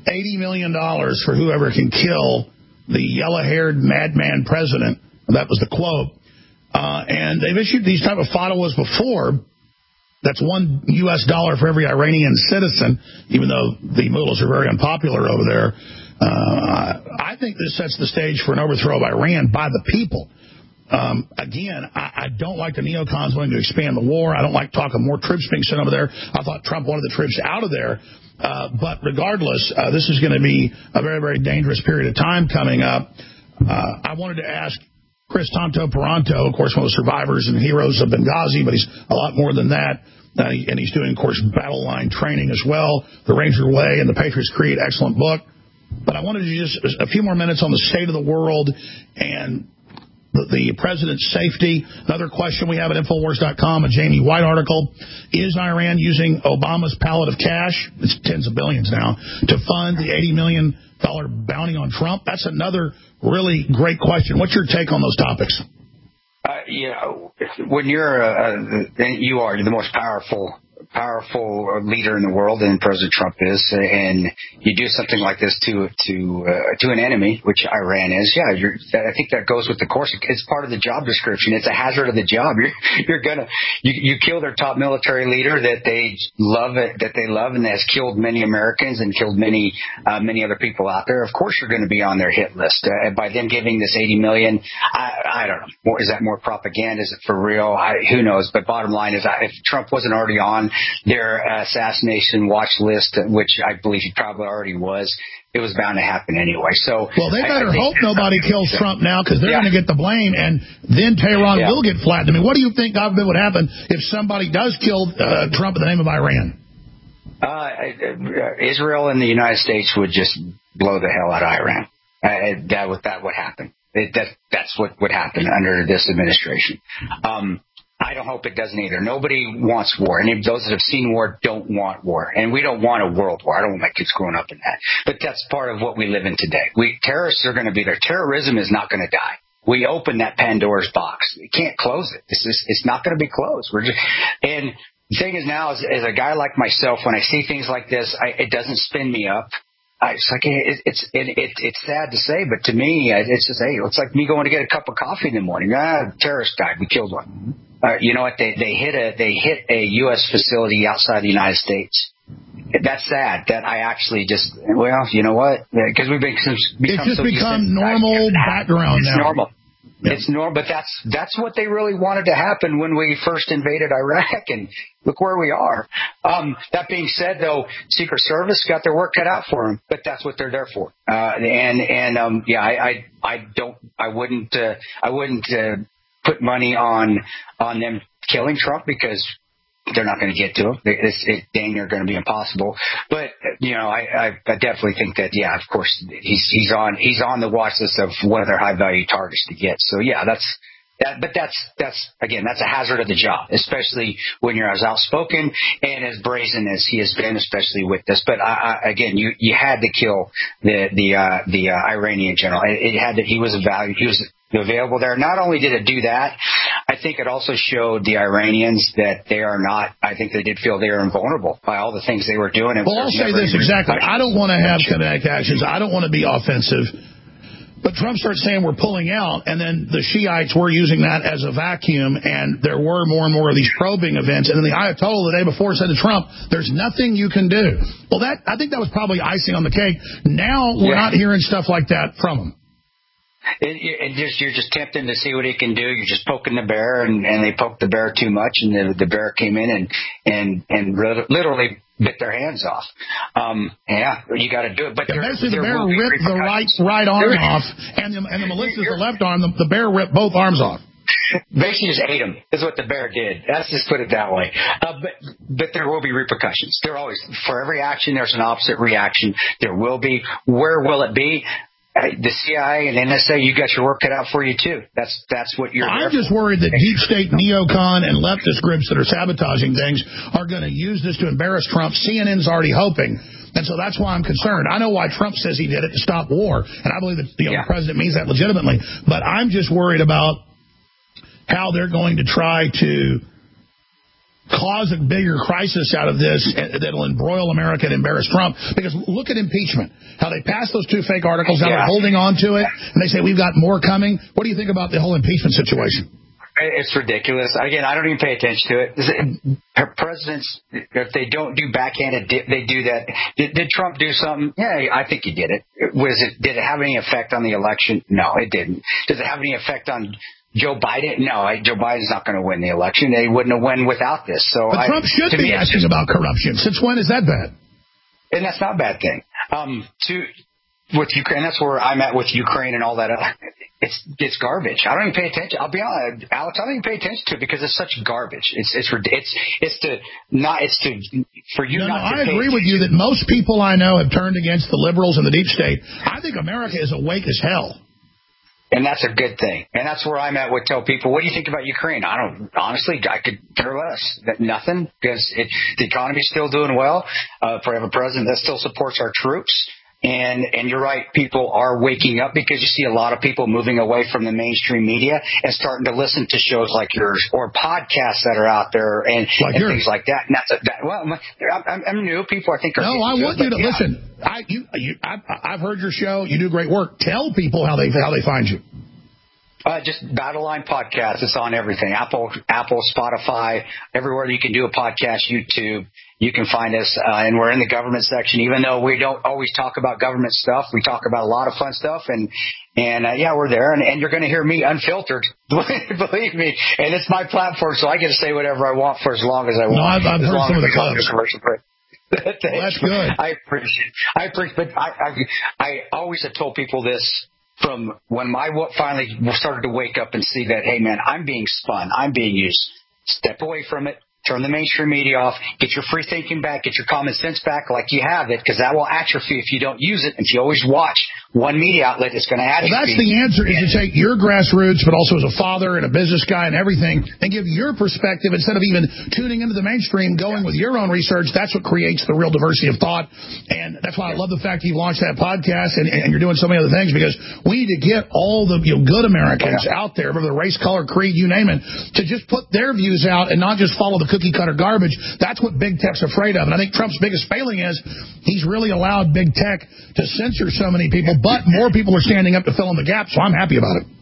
$80 million for whoever can kill the yellow-haired madman president. That was the quote. And they've issued these type of fatwas before. That's $1 for every Iranian citizen, even though the mullahs are very unpopular over there. I think this sets the stage for an overthrow of Iran by the people. Again, I don't like the neocons wanting to expand the war. I don't like talk of more troops being sent over there. I thought Trump wanted the troops out of there. But regardless, this is going to be a very, very dangerous period of time coming up. I wanted to ask Chris Tonto Peranto, of course, one of the survivors and heroes of Benghazi, but he's a lot more than that. And he's doing, of course, battle line training as well. The Ranger Way and the Patriots Creed, excellent book. But I wanted to just a few more minutes on the state of the world and the president's safety. Another question we have at Infowars.com, a Jamie White article. Is Iran using Obama's pallet of cash, it's tens of billions now, to fund the $80 million bounty on Trump? That's another really great question. What's your take on those topics? When you're the most powerful leader in the world, and President Trump is, and you do something like this to an enemy, which Iran is, I think that goes with the course. It's part of the job description. It's a hazard of the job. You kill their top military leader that they love, and has killed many Americans and killed many other people out there. Of course, you're going to be on their hit list. By them giving this $80 million, I don't know. Is that more propaganda? Is it for real? Who knows? But bottom line is, if Trump wasn't already on their assassination watch list, which I believe he probably already was, it was bound to happen anyway. So, well, they better hope nobody kills Trump now, because they're going to get the blame, and then Tehran will get flattened. I mean, what do you think, God forbid, would happen if somebody does kill Trump in the name of Iran? Israel and the United States would just blow the hell out of Iran. That would happen. That's what would happen under this administration. I don't hope it doesn't either. Nobody wants war. And those that have seen war don't want war. And we don't want a world war. I don't want my kids growing up in that. But that's part of what we live in today. Terrorists are going to be there. Terrorism is not going to die. We open that Pandora's box. We can't close it. It's not going to be closed. And the thing is now, as a guy like myself, when I see things like this, it doesn't spin me up. It's like it's sad to say, but to me, it's just it's like me going to get a cup of coffee in the morning. Terrorist died. We killed one. You know what? They hit a U.S. facility outside the United States. That's sad. That I actually just you know what? Because we've become normal background now. It's normal. Yeah. It's normal, but that's what they really wanted to happen when we first invaded Iraq, and look where we are. That being said, though, Secret Service got their work cut out for them, but that's what they're there for. I wouldn't put money on them killing Trump, because they're not going to get to him. It's dang near going to be impossible. But I definitely think that of course he's on the watch list of one of their high value targets to get. So that's again, that's a hazard of the job, especially when you're as outspoken and as brazen as he has been, especially with this. But again, you had to kill the Iranian general. He was available there. Not only did it do that, I think it also showed the Iranians that they are not. I think they did feel they were invulnerable by all the things they were doing. Well, I'll say this exactly. I don't want to have kinetic actions. I don't want to be offensive. But Trump starts saying we're pulling out, and then the Shiites were using that as a vacuum, and there were more and more of these probing events. And then the Ayatollah the day before said to Trump, there's nothing you can do. Well, I think that was probably icing on the cake. Now we're not hearing stuff like that from him. You're just tempting to see what he can do. You're just poking the bear, and they poked the bear too much, and the bear came in and literally bit their hands off. You got to do it. But basically, the bear ripped the right arm off, and the militias the left arm. The bear ripped both arms off. Basically, just ate him is what the bear did. Let's just put it that way. But there will be repercussions. There always, for every action, there's an opposite reaction. There will be. Where will it be? The CIA and NSA, you got your work cut out for you too. That's what you're. I'm just worried that deep state neocon and leftist groups that are sabotaging things are going to use this to embarrass Trump. CNN's already hoping, and so that's why I'm concerned. I know why Trump says he did it to stop war, and I believe that the president means that legitimately. But I'm just worried about how they're going to try to cause a bigger crisis out of this that'll embroil America and embarrass Trump. Because look at impeachment, how they passed those 2 fake articles, how they're holding on to it, and they say we've got more coming. What do you think about the whole impeachment situation? It's ridiculous. Again, I don't even pay attention to it. Presidents, if they don't do backhanded, they do that. Did Trump do something? Yeah, I think he did it. Did it have any effect on the election? No, it didn't. Does it have any effect on Joe Biden? No, Joe Biden's not going to win the election. They wouldn't have won without this. But Trump should be asking about corruption. Since when is that bad? And that's not a bad thing. With Ukraine, that's where I'm at with Ukraine and all that. It's garbage. I don't even pay attention. I'll be honest, Alex. I don't even pay attention to it because it's such garbage. I agree with you that most people I know have turned against the liberals and the deep state. I think America is awake as hell. And that's a good thing. And that's where I'm at with tell people, what do you think about Ukraine? I could care less. Nothing, because the economy's still doing well. If we have a president that still supports our troops. And you're right, people are waking up because you see a lot of people moving away from the mainstream media and starting to listen to shows like yours or podcasts that are out there and things like that. And I'm new. People I think are. No, I want you to listen. I've heard your show. You do great work. Tell people how they find you. Just Battle Line Podcast. It's on everything. Apple, Spotify, everywhere you can do a podcast, YouTube. You can find us, and we're in the government section. Even though we don't always talk about government stuff, we talk about a lot of fun stuff, and we're there. And you're going to hear me unfiltered, believe me. And it's my platform, so I get to say whatever I want for as long as I want. No, I've heard some of the clips. Well, that's good. I appreciate, but I always have told people this. From when I finally started to wake up and see that, hey, man, I'm being spun. I'm being used. Step away from it. Turn the mainstream media off. Get your free thinking back. Get your common sense back like you have it, because that will atrophy if you don't use it. If you always watch one media outlet, it's going to atrophy. Well, that's the answer, is to take your grassroots, but also as a father and a business guy and everything, and give your perspective instead of even tuning into the mainstream, going with your own research. That's what creates the real diversity of thought. And that's why I love the fact you've launched that podcast and you're doing so many other things, because we need to get all the good Americans out there, whether race, color, creed, you name it, to just put their views out and not just follow the cookie-cutter garbage. That's what big tech's afraid of. And I think Trump's biggest failing is he's really allowed big tech to censor so many people, but more people are standing up to fill in the gap, so I'm happy about it.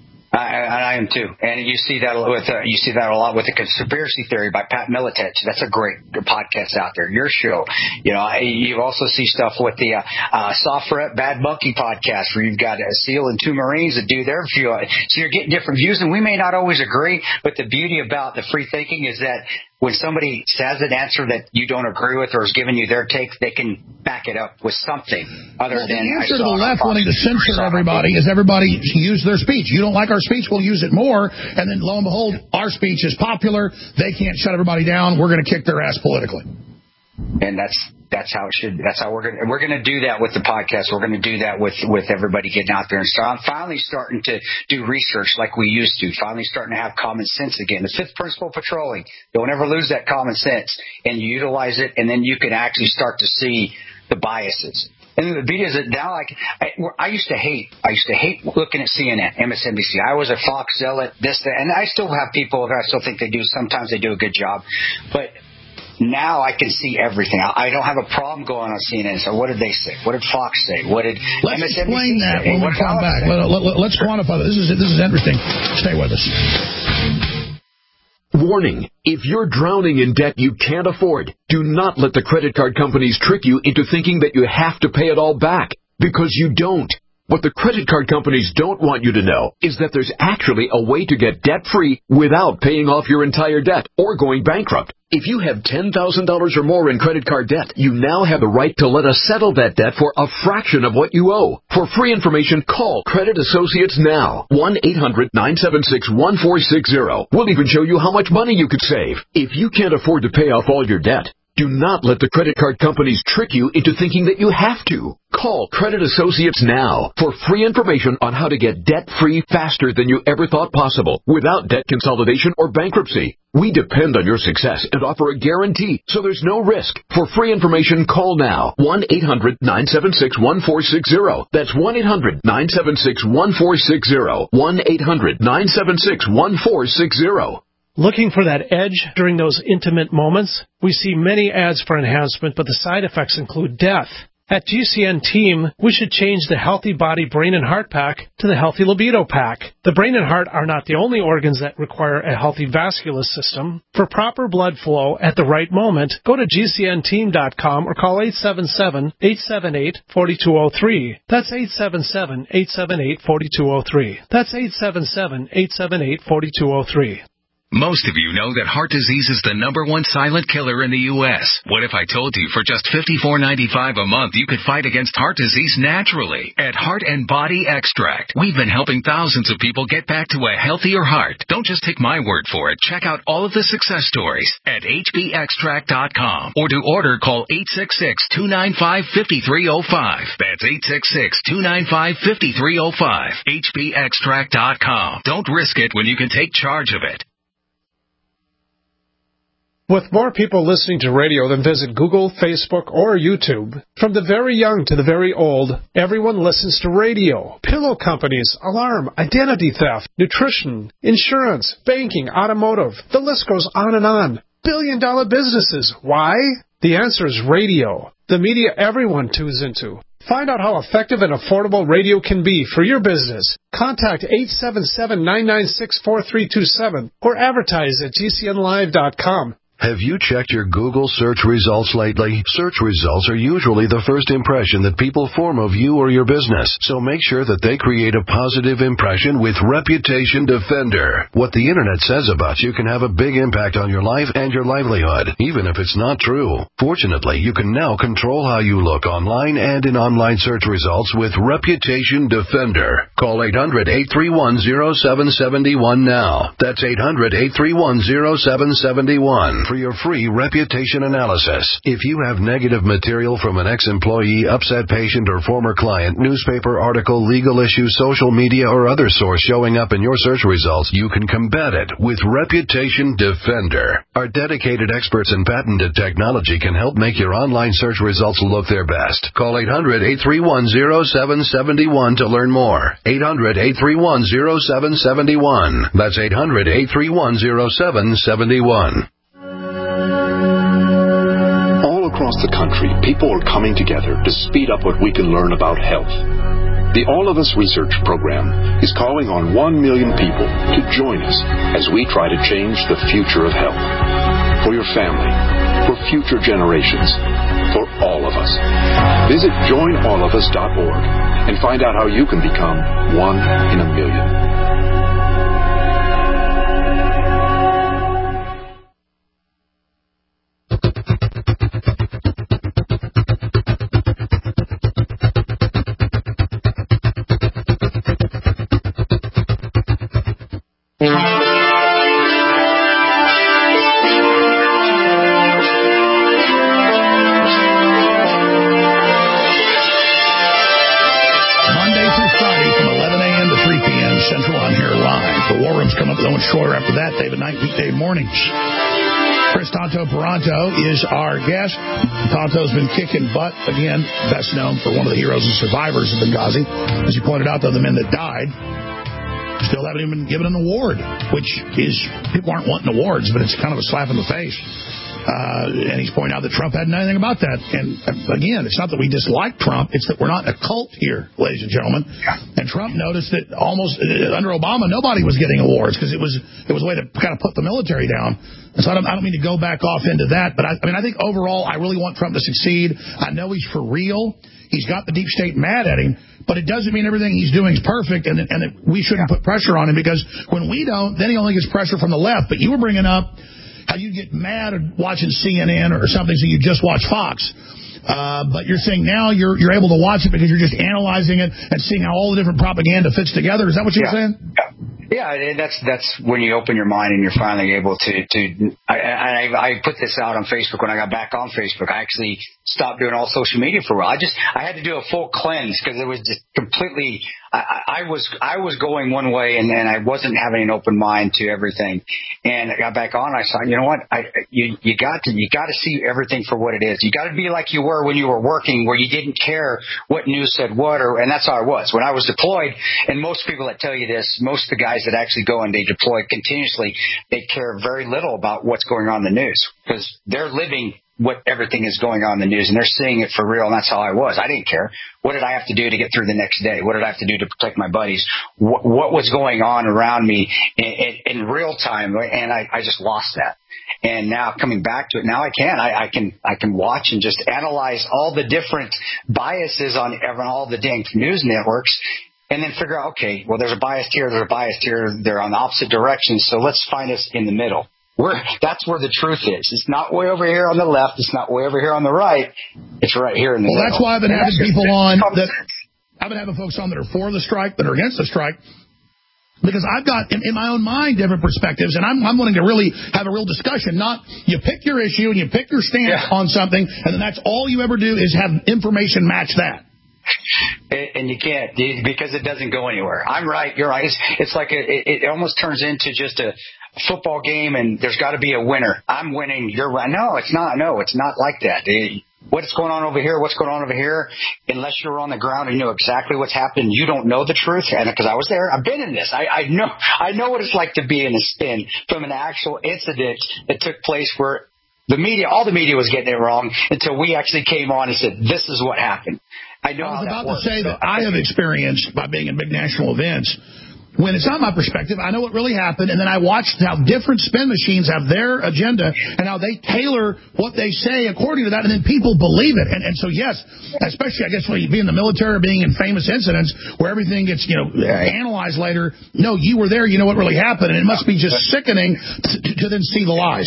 I am too, and you see that a lot with the conspiracy theory by Pat Militech. That's a great podcast out there. Your show, you also see stuff with the Soft Rep Bad Monkey podcast, where you've got a SEAL and 2 Marines that do their view. So you're getting different views, and we may not always agree. But the beauty about the free thinking is that when somebody says an answer that you don't agree with or is giving you their take, they can back it up with something other than. The answer to the left wanting to censor everybody is everybody use their speech. You don't like our speech, we'll use it more. And then lo and behold, our speech is popular. They can't shut everybody down. We're going to kick their ass politically. And that's how it should. That's how we're going to do that with the podcast. We're going to do that with everybody getting out there. And so I'm finally starting to do research like we used to. Finally starting to have common sense again. The 5th principle of patrolling: don't ever lose that common sense, and you utilize it, and then you can actually start to see the biases. And the beauty is that now, I used to hate looking at CNN, MSNBC. I was a Fox zealot, and I still have people that I still think they do. Sometimes they do a good job, but now I can see everything. I don't have a problem going on CNN. So what did they say? What did Fox say? What did Let's MSNBC explain that say? when we come back. Let's quantify that. This is interesting. Stay with us. Warning. If you're drowning in debt you can't afford, do not let the credit card companies trick you into thinking that you have to pay it all back, because you don't. What the credit card companies don't want you to know is that there's actually a way to get debt-free without paying off your entire debt or going bankrupt. If you have $10,000 or more in credit card debt, you now have the right to let us settle that debt for a fraction of what you owe. For free information, call Credit Associates now. 1-800-976-1460. We'll even show you how much money you could save. If you can't afford to pay off all your debt, do not let the credit card companies trick you into thinking that you have to. Call Credit Associates now for free information on how to get debt-free faster than you ever thought possible without debt consolidation or bankruptcy. We depend on your success and offer a guarantee, so there's no risk. For free information, call now. 1-800-976-1460. That's 1-800-976-1460. 1-800-976-1460. Looking for that edge during those intimate moments? We see many ads for enhancement, but the side effects include death. At GCN Team, we should change the Healthy Body, Brain, and Heart Pack to the Healthy Libido Pack. The brain and heart are not the only organs that require a healthy vascular system. For proper blood flow at the right moment, go to GCNteam.com or call 877-878-4203. That's 877-878-4203. That's 877-878-4203. Most of you know that heart disease is the #1 silent killer in the U.S. What if I told you for just $54.95 a month you could fight against heart disease naturally at Heart and Body Extract? We've been helping thousands of people get back to a healthier heart. Don't just take my word for it. Check out all of the success stories at hbextract.com, or to order, call 866-295-5305. That's 866-295-5305. hbextract.com. Don't risk it when you can take charge of it. With more people listening to radio than visit Google, Facebook, or YouTube, from the very young to the very old, everyone listens to radio. Pillow companies, alarm, identity theft, nutrition, insurance, banking, automotive. The list goes on and on. Billion-dollar businesses. Why? The answer is radio. The media everyone tunes into. Find out how effective and affordable radio can be for your business. Contact 877-996-4327 or advertise at GCNlive.com. Have you checked your Google search results lately? Search results are usually the first impression that people form of you or your business, so make sure that they create a positive impression with Reputation Defender. What the Internet says about you can have a big impact on your life and your livelihood, even if it's not true. Fortunately, you can now control how you look online and in online search results with Reputation Defender. Call 800-831-0771 now. That's 800-831-0771. For your free reputation analysis. If you have negative material from an ex-employee, upset patient, or former client, newspaper article, legal issue, social media, or other source showing up in your search results, you can combat it with Reputation Defender. Our dedicated experts in patented technology can help make your online search results look their best. Call 800-831-0771 to learn more. 800-831-0771. That's 800-831-0771. Across the country, people are coming together to speed up what we can learn about health. The All of Us Research Program is calling on 1 million people to join us as we try to change the future of health. For your family, for future generations, for all of us. Visit joinallofus.org and find out how you can become 1 in a million. Shorter after that, David Knight, weekday mornings. Chris Tonto Peranto is our guest. Tonto's been kicking butt, again, best known for one of the heroes and survivors of Benghazi. As you pointed out, though, the men that died still haven't even been given an award, which is, people aren't wanting awards, but it's kind of a slap in the face. And he's pointing out that Trump hadn't done anything about that. And again, it's not that we dislike Trump, it's that we're not a cult here, ladies and gentlemen. And Trump noticed that almost under Obama, nobody was getting awards because it was a way to kind of put the military down. And so I don't mean to go back off into that, but I think overall I really want Trump to succeed. I know he's for real. He's got the deep state mad at him, but it doesn't mean everything he's doing is perfect and that we shouldn't put pressure on him, because when we don't, then he only gets pressure from the left. But you were bringing up how you get mad at watching CNN or something, so you just watch Fox. But you're saying now you're able to watch it because you're just analyzing it and seeing how all the different propaganda fits together. Is that what you're saying? Yeah, and that's when you open your mind and you're finally able to. I put this out on Facebook when I got back on Facebook. I actually stopped doing all social media for a while. I had to do a full cleanse because it was just completely. I was going one way and I wasn't having an open mind to everything. And I got back on. I saw, you know what? You got to see everything for what it is. You got to be like you were when you were working, where you didn't care what news said what, and that's how I was when I was deployed. And most people that tell you this, most of the guys guys that actually go and they deploy continuously, they care very little about what's going on in the news because they're living what everything is going on in the news, and they're seeing it for real, and that's how I was. I didn't care. What did I have to do to get through the next day? What did I have to do to protect my buddies? What was going on around me in real time? And I just lost that. And now coming back to it, now I can watch and just analyze all the different biases on all the dang news networks, and then figure out, okay, well, there's a bias here, they're on the opposite directions, so let's find us in the middle. That's where the truth is. It's not way over here on the left. It's not way over here on the right. It's right here in the middle. Well, that's why I've been having people on I've been having folks on that are for the strike, that are against the strike, because I've got, in my own mind, different perspectives, and I'm wanting to really have a real discussion, not you pick your issue and you pick your stance on something, and then that's all you ever do is have information match that. And you can't, because it doesn't go anywhere. I'm right, you're right. It's like it almost turns into just a football game, and there's got to be a winner. I'm winning, you're right. No, it's not. No, it's not like that. What's going on over here? What's going on over here? Unless you're on the ground and you know exactly what's happening, you don't know the truth. And because I was there, I've been in this. I know what it's like to be in a spin from an actual incident that took place where all the media was getting it wrong until we actually came on and said, this is what happened. I was about to say that I have experienced by being in big national events. When it's not my perspective, I know what really happened, and then I watched how different spin machines have their agenda and how they tailor what they say according to that, and then people believe it. And so, yes, especially, I guess, when you be in the military or being in famous incidents where everything gets, analyzed later. No, you were there, you know what really happened, and it must be just sickening to then see the lies.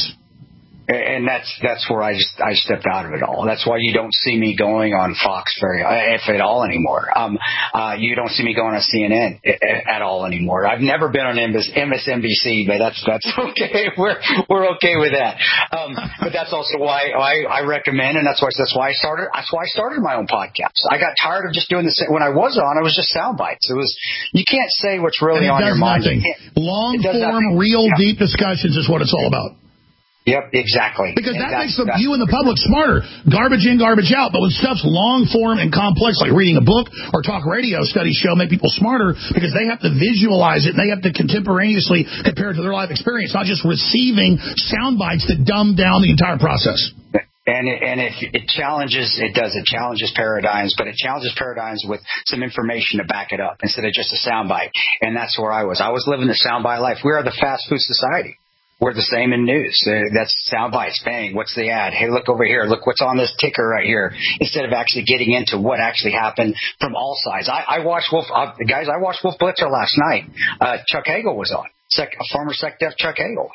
And that's where I stepped out of it all. That's why you don't see me going on Fox if at all anymore. You don't see me going on CNN at all anymore. I've never been on MSNBC, but that's okay. We're okay with that. But that's also why I recommend, and that's why I started my own podcast. I got tired of just doing this. When I was on, it was just sound bites. You can't say what's really on your mind. Long form, real deep discussions is what it's all about. Yep, exactly. Because that makes you and the public smarter. Garbage in, garbage out. But when stuff's long form and complex, like reading a book or talk radio, studies show make people smarter because they have to visualize it. And they have to contemporaneously compare it to their life experience, not just receiving sound bites that dumb down the entire process. And if it challenges paradigms, but it challenges paradigms with some information to back it up instead of just a soundbite. And that's where I was. I was living the soundbite life. We are the fast food society. We're the same in news. That's sound bites. Bang. What's the ad? Hey, look over here. Look what's on this ticker right here. Instead of actually getting into what actually happened from all sides. I watched Wolf Blitzer last night. Chuck Hagel was on. Former SecDef Chuck Hagel.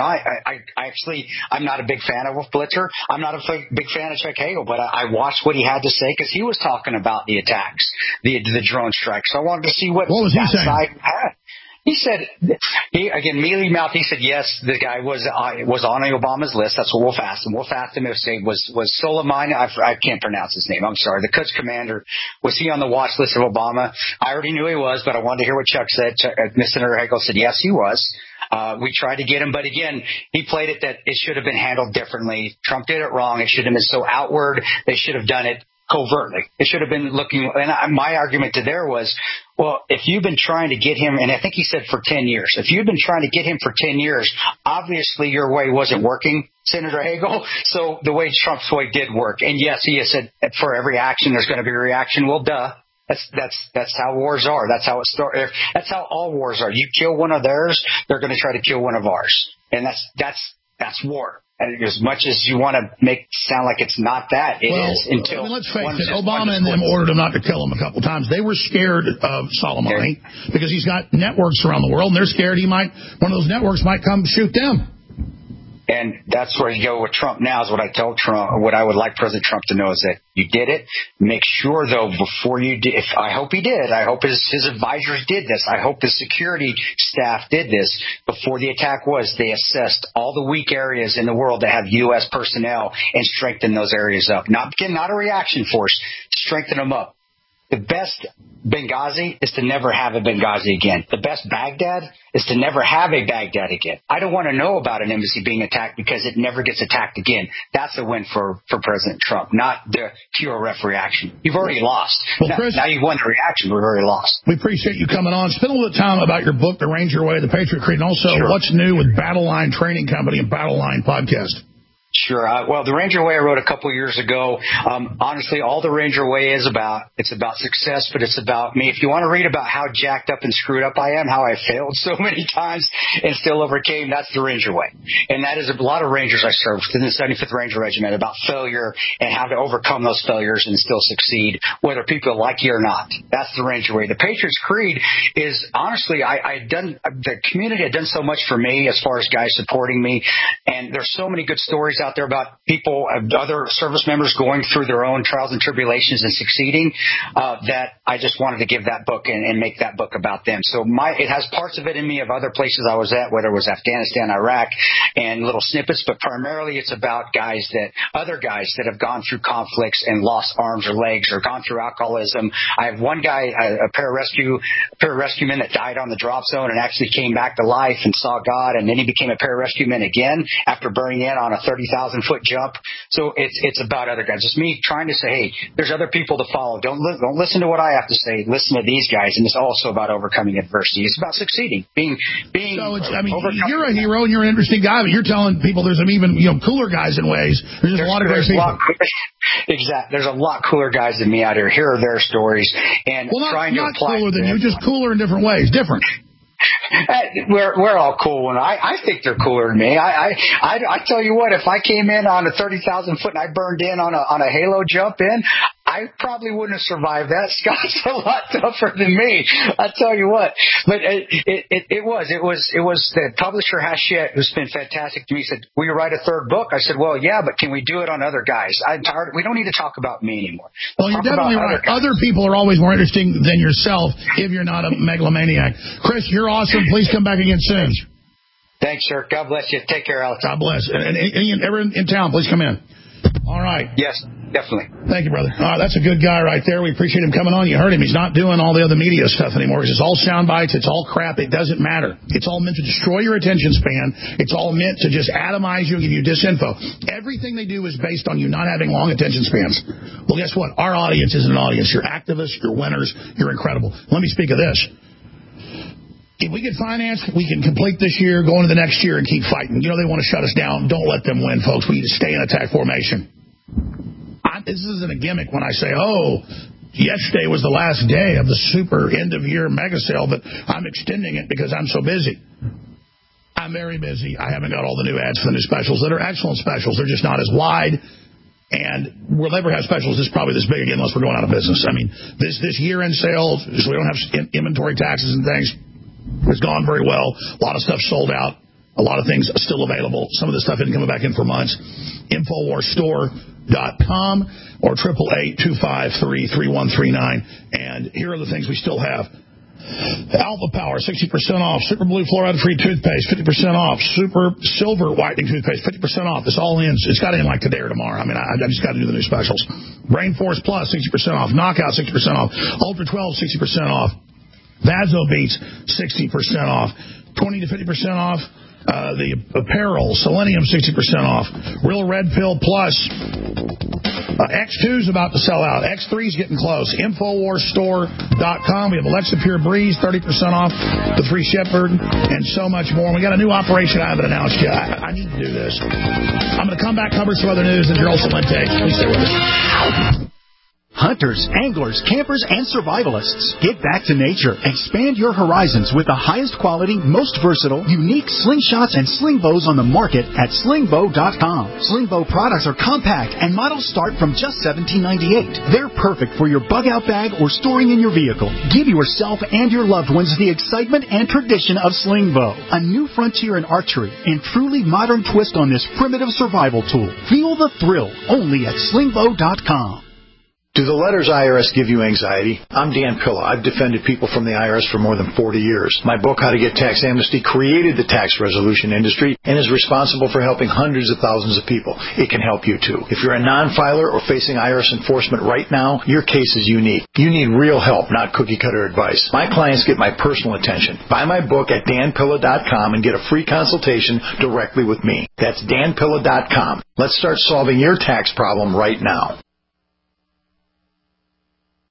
I'm not a big fan of Wolf Blitzer. I'm not a big fan of Chuck Hagel, but I watched what he had to say because he was talking about the attacks, the drone strikes. So I wanted to see what was that he saying? side had. He said, mealy mouth. He said, yes, the guy was on Obama's list. That's what Wolf asked him. Wolf asked him if it was Soleimani. I can't pronounce his name. I'm sorry. The Quds commander. Was he on the watch list of Obama? I already knew he was, but I wanted to hear what Chuck said. Mr. Hagel said, yes, he was. We tried to get him, but again, he played it that it should have been handled differently. Trump did it wrong. It should have been so outward. They should have done it covertly. It should have been looking, and my argument to there was, well, if you've been trying to get him, and I think he said for 10 years, if you've been trying to get him for 10 years, obviously your way wasn't working, Senator Hagel, so the way Trump's way did work. And yes, he has said for every action there's going to be a reaction. Well, duh. That's how wars are. That's how it started. That's how all wars are. You kill one of theirs, they're going to try to kill one of ours. And that's war. As much as you want to make sound like it's not that, it is. Until let's face it, Obama and them ordered him not to kill him a couple times. They were scared of Soleimani because he's got networks around the world, and they're scared one of those networks might come shoot them. And that's where you go with Trump now is what I told Trump. What I would like President Trump to know is that you did it. Make sure, though, before you did, I hope he did. I hope his advisors did this. I hope the security staff did this. Before the attack they assessed all the weak areas in the world that have U.S. personnel and strengthened those areas up. Not a reaction force. Strengthen them up. The best Benghazi is to never have a Benghazi again. The best Baghdad is to never have a Baghdad again. I don't want to know about an embassy being attacked because it never gets attacked again. That's a win for President Trump, not the QRF reaction. You've already lost. Well, Chris, now you've won the reaction. We've already lost. We appreciate you coming on. Spend a little time about your book, The Ranger Way, The Patriot Creed, and also what's new with Battle Line Training Company and Battle Line Podcast. Sure. Well, The Ranger Way I wrote a couple years ago. Honestly, all The Ranger Way is about, it's about success, but it's about me. If you want to read about how jacked up and screwed up I am, how I failed so many times and still overcame, that's The Ranger Way. And that is a lot of Rangers I served in the 75th Ranger Regiment about failure and how to overcome those failures and still succeed, whether people like you or not. That's The Ranger Way. The Patriots Creed is, honestly, the community had done so much for me as far as guys supporting me. And there's so many good stories out there about people, other service members going through their own trials and tribulations and succeeding, that I just wanted to give that book and make that book about them. So it has parts of it in me of other places I was at, whether it was Afghanistan, Iraq, and little snippets, but primarily it's about other guys that have gone through conflicts and lost arms or legs or gone through alcoholism. I have one guy, a pararescueman that died on the drop zone and actually came back to life and saw God, and then he became a pararescueman again after burning in on a 30,000-foot jump. So it's about other guys. It's me trying to say, hey, there's other people to follow. Don't listen to what I have to say. Listen to these guys. And it's also about overcoming adversity. It's about succeeding. You're a hero and you're an interesting guy, but you're telling people there's some even cooler guys in ways. There's a lot of great people. Exactly. There's a lot cooler guys than me out here. Here are their stories. And trying to apply cooler than you, just cooler in different ways. Different. We're all cool, and I think they're cooler than me. I tell you what, if I came in on a 30,000 foot and I burned in on a halo jump in, I probably wouldn't have survived that. Scott's a lot tougher than me. I tell you what. But it was the publisher Hachette, who's been fantastic to me, said, will you write a third book? I said, well, yeah, but can we do it on other guys? I'm tired. We don't need to talk about me anymore. Well, you're definitely right. Other people are always more interesting than yourself if you're not a megalomaniac. Chris, you're awesome. Please come back again soon. Thanks, sir. God bless you. Take care, Alex. God bless. And everyone in town, please come in. All right. Yes, definitely. Thank you, brother. That's a good guy right there. We appreciate him coming on. You heard him. He's not doing all the other media stuff anymore. It's all sound bites. It's all crap. It doesn't matter. It's all meant to destroy your attention span. It's all meant to just atomize you and give you disinfo. Everything they do is based on you not having long attention spans. Well, guess what? Our audience is an audience. You're activists. You're winners. You're incredible. Let me speak of this. If we get financed, we can complete this year, go into the next year, and keep fighting. They want to shut us down. Don't let them win, folks. We need to stay in attack formation. This isn't a gimmick when I say, yesterday was the last day of the super end-of-year mega sale, but I'm extending it because I'm so busy. I'm very busy. I haven't got all the new ads for the new specials that are excellent specials. They're just not as wide. And we'll never have specials this probably this big again unless we're going out of business. I mean, this year-end sale, so we don't have inventory taxes and things, it's gone very well. A lot of stuff sold out. A lot of things are still available. Some of the stuff isn't coming back in for months. InfoWarsStore.com or 888-253-3139. And here are the things we still have. Alpha Power, 60% off. Super Blue Fluoride-Free Toothpaste, 50% off. Super Silver Whitening Toothpaste, 50% off. This all ends. It's got to end like today or tomorrow. I mean, I just got to do the new specials. Brain Force Plus, 60% off. Knockout, 60% off. Ultra 12, 60% off. Vaso Beats, 60% off. 20 to 50% off. The apparel, Selenium, 60% off. Real Red Pill Plus. X2 is about to sell out. X3 is getting close. InfoWarsStore.com. We have Alexa Pure Breeze, 30% off. The free Shepherd, and so much more. We got a new operation I haven't announced yet. I need to do this. I'm going to come back, cover some other news, and Gerald Celente. Please stay with us. Hunters, anglers, campers, and survivalists. Get back to nature. Expand your horizons with the highest quality, most versatile, unique slingshots and sling bows on the market at slingbow.com. Slingbow products are compact and models start from just $17.98. They're perfect for your bug out bag or storing in your vehicle. Give yourself and your loved ones the excitement and tradition of Slingbow, a new frontier in archery and truly modern twist on this primitive survival tool. Feel the thrill only at slingbow.com. Do the letters IRS give you anxiety? I'm Dan Pilla. I've defended people from the IRS for more than 40 years. My book, How to Get Tax Amnesty, created the tax resolution industry and is responsible for helping hundreds of thousands of people. It can help you too. If you're a non-filer or facing IRS enforcement right now, your case is unique. You need real help, not cookie-cutter advice. My clients get my personal attention. Buy my book at danpilla.com and get a free consultation directly with me. That's danpilla.com. Let's start solving your tax problem right now.